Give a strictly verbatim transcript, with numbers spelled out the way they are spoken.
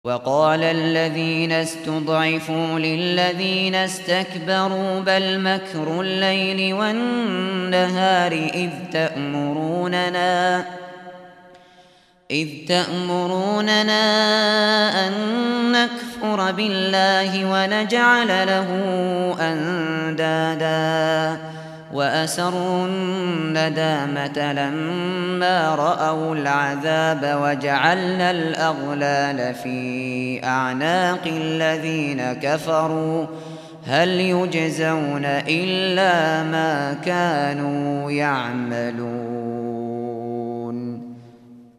وقال الذين استضعفوا للذين استكبروا بل مكر الليل والنهار إذ تأمروننا إذ تأمروننا أن نكفر بالله ونجعل له أندادا وأسروا الندامة لما رأوا العذاب وجعلنا الأغلال في أعناق الذين كفروا هل يجزون إلا ما كانوا يعملون.